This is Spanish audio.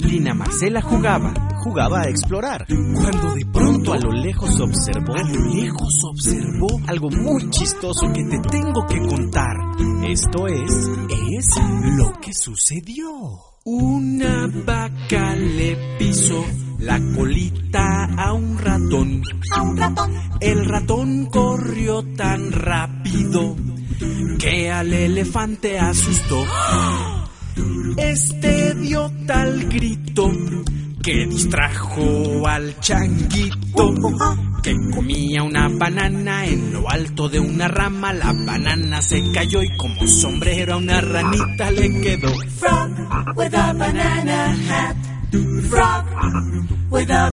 plastilina Marcela jugaba a explorar, cuando de pronto a lo lejos observó algo muy chistoso que te tengo que contar. Esto es lo que sucedió. Una vaca le pisó la colita a un ratón. El ratón corrió tan rápido que al elefante asustó. Este dio tal grito que distrajo al changuito, que comía una banana en lo alto de una rama. La banana se cayó y como sombrero a una ranita le quedó. Frog with a banana hat. Frog with a